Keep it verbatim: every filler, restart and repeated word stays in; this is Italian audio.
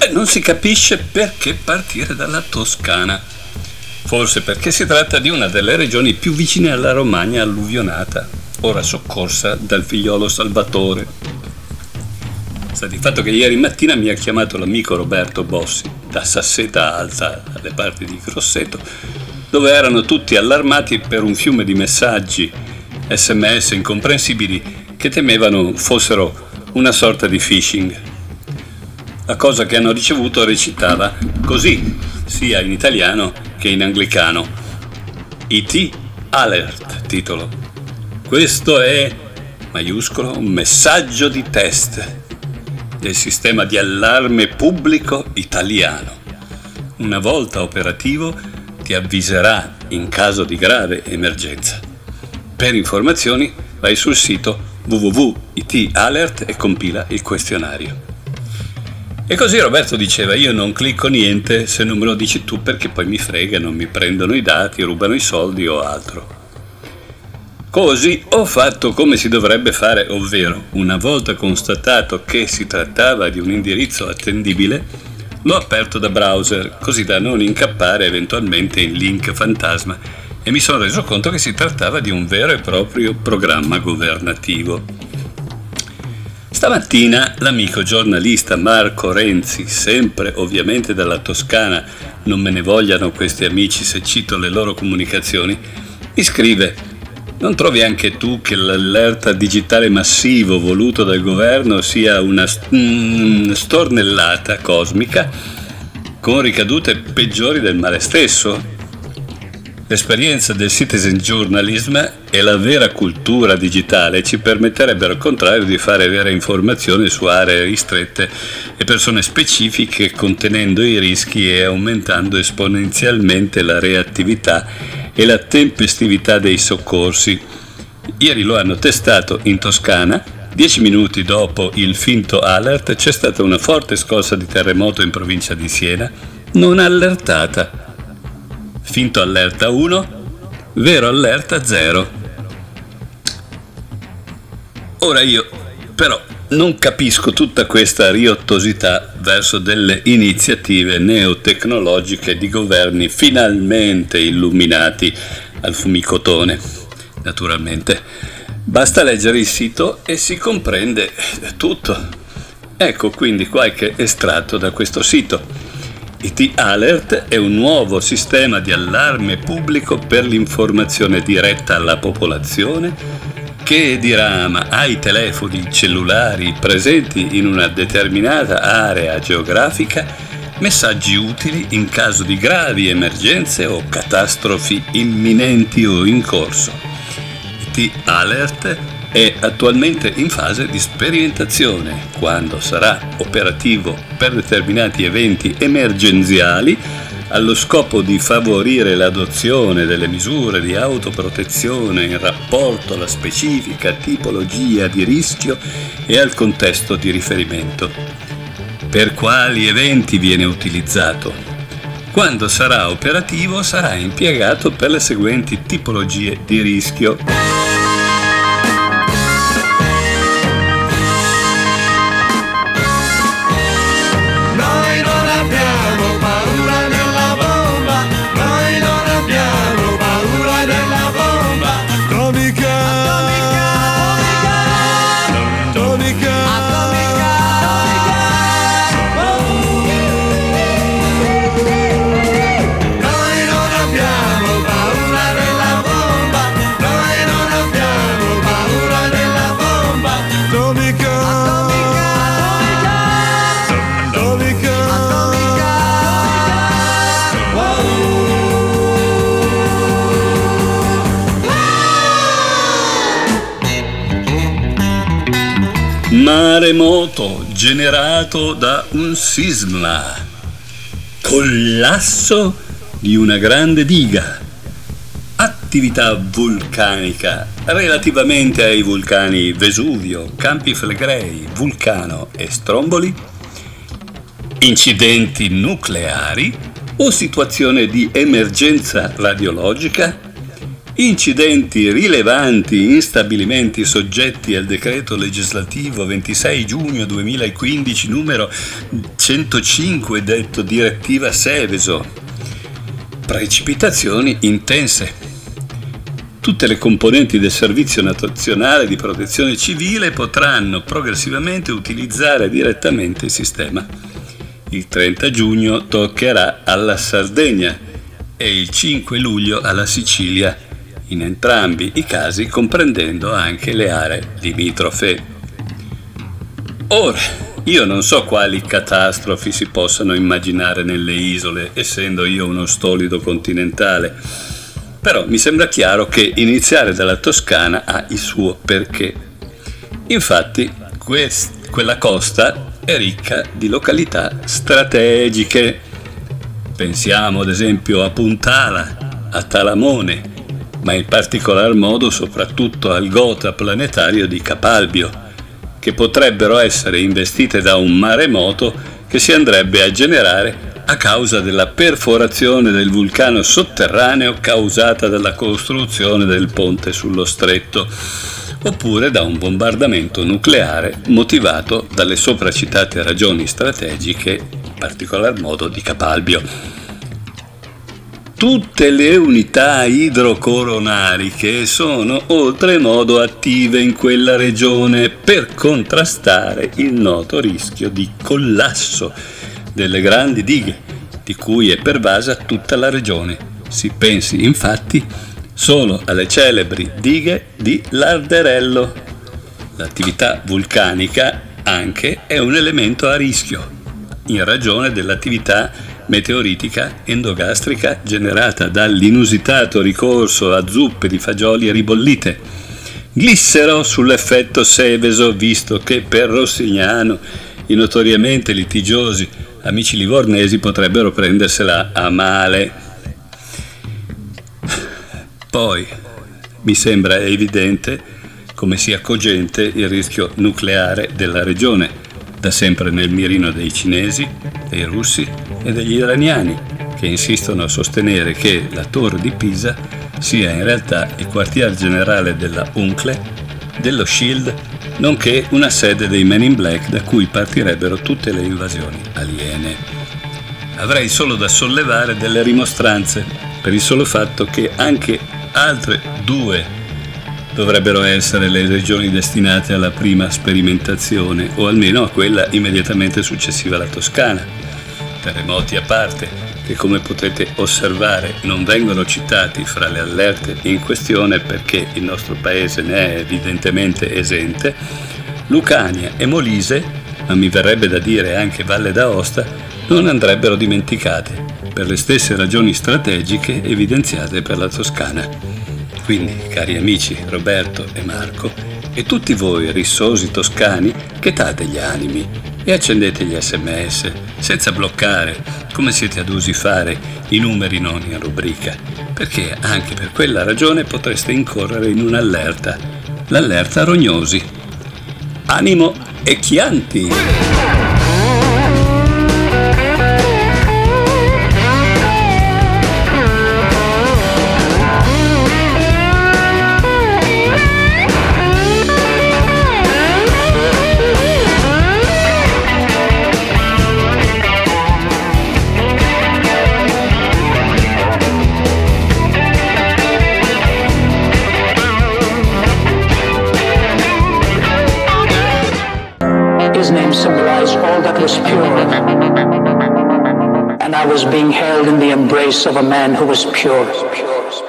Beh, non si capisce perché partire dalla Toscana. Forse perché si tratta di una delle regioni più vicine alla Romagna alluvionata, ora soccorsa dal figliolo Salvatore. Sta di fatto che ieri mattina mi ha chiamato l'amico Roberto Bossi, da Sasseta Alta, alle parti di Grosseto, dove erano tutti allarmati per un fiume di messaggi, sms incomprensibili, che temevano fossero una sorta di phishing. La cosa che hanno ricevuto recitava così, sia in italiano che in anglicano. I T Alert, titolo. Questo è, maiuscolo, un messaggio di test del sistema di allarme pubblico italiano. Una volta operativo ti avviserà in caso di grave emergenza. Per informazioni vai sul sito w w w punto i t alert e compila il questionario. E così Roberto diceva: io non clicco niente se non me lo dici tu, perché poi mi fregano, mi prendono i dati, rubano i soldi o altro. Così ho fatto come si dovrebbe fare, ovvero, una volta constatato che si trattava di un indirizzo attendibile, l'ho aperto da browser, così da non incappare eventualmente in link fantasma, e mi sono reso conto che si trattava di un vero e proprio programma governativo. Stamattina l'amico giornalista Marco Renzi, sempre ovviamente dalla Toscana, non me ne vogliano questi amici se cito le loro comunicazioni, mi scrive: non trovi anche tu che l'allerta digitale massivo voluto dal governo sia una mm, stornellata cosmica con ricadute peggiori del male stesso? L'esperienza del citizen journalism e la vera cultura digitale ci permetterebbero al contrario di fare vera informazione su aree ristrette e persone specifiche, contenendo i rischi e aumentando esponenzialmente la reattività e la tempestività dei soccorsi. Ieri lo hanno testato in Toscana. Dieci minuti dopo il finto alert c'è stata una forte scossa di terremoto in provincia di Siena, non allertata. Finto allerta uno, vero allerta zero. Ora io, però, non capisco tutta questa riottosità verso delle iniziative neotecnologiche di governi finalmente illuminati al fumicotone, naturalmente. Basta leggere il sito e si comprende tutto. Ecco quindi qualche estratto da questo sito. I T Alert è un nuovo sistema di allarme pubblico per l'informazione diretta alla popolazione che dirama ai telefoni cellulari presenti in una determinata area geografica messaggi utili in caso di gravi emergenze o catastrofi imminenti o in corso. I T Alert è attualmente in fase di sperimentazione. Quando sarà operativo per determinati eventi emergenziali, allo scopo di favorire l'adozione delle misure di autoprotezione in rapporto alla specifica tipologia di rischio e al contesto di riferimento. Per quali eventi viene utilizzato? Quando sarà operativo sarà impiegato per le seguenti tipologie di rischio. Maremoto generato da un sisma. Collasso di una grande diga. Attività vulcanica relativamente ai vulcani Vesuvio, Campi Flegrei, Vulcano e Stromboli. Incidenti nucleari o situazione di emergenza radiologica. incidenti rilevanti in stabilimenti soggetti al decreto legislativo ventisei giugno duemilaquindici numero centocinque, detto direttiva Seveso. Precipitazioni intense. Tutte le componenti del Servizio Nazionale di Protezione Civile potranno progressivamente utilizzare direttamente il sistema. Il trenta giugno toccherà alla Sardegna e il cinque luglio alla Sicilia, in entrambi i casi comprendendo anche le aree limitrofe. Ora, io non so quali catastrofi si possano immaginare nelle isole, essendo io uno stolido continentale, però mi sembra chiaro che iniziare dalla Toscana ha il suo perché. Infatti, quest- quella costa è ricca di località strategiche. Pensiamo ad esempio a Puntala, a Talamone, ma in particolar modo soprattutto al gota planetario di Capalbio, che potrebbero essere investite da un maremoto che si andrebbe a generare a causa della perforazione del vulcano sotterraneo causata dalla costruzione del ponte sullo stretto, oppure da un bombardamento nucleare motivato dalle sopracitate ragioni strategiche, in particolar modo di Capalbio. Tutte le unità idrocoronariche sono oltremodo attive in quella regione per contrastare il noto rischio di collasso delle grandi dighe, di cui è pervasa tutta la regione. Si pensi infatti solo alle celebri dighe di Larderello. L'attività vulcanica anche è un elemento a rischio, in ragione dell'attività meteoritica endogastrica generata dall'inusitato ricorso a zuppe di fagioli ribollite. Glissero sull'effetto Seveso, visto che per Rossignano i notoriamente litigiosi amici livornesi potrebbero prendersela a male. Poi mi sembra evidente come sia cogente il rischio nucleare della regione, da sempre nel mirino dei cinesi, dei russi e degli iraniani, che insistono a sostenere che la Torre di Pisa sia in realtà il quartier generale della U N C L E, dello SHIELD, nonché una sede dei Men in Black da cui partirebbero tutte le invasioni aliene. Avrei solo da sollevare delle rimostranze per il solo fatto che anche altre due dovrebbero essere le regioni destinate alla prima sperimentazione, o almeno a quella immediatamente successiva alla Toscana. Terremoti a parte, che come potete osservare non vengono citati fra le allerte in questione perché il nostro paese ne è evidentemente esente, Lucania e Molise, ma mi verrebbe da dire anche Valle d'Aosta, non andrebbero dimenticate per le stesse ragioni strategiche evidenziate per la Toscana. Quindi, cari amici Roberto e Marco, e tutti voi rissosi toscani, chetate gli animi e accendete gli sms senza bloccare, come siete adusi fare, i numeri non in rubrica, perché anche per quella ragione potreste incorrere in un'allerta, l'allerta rognosi. Animo e Chianti! His name symbolized all that was pure, and I was being held in the embrace of a man who was pure.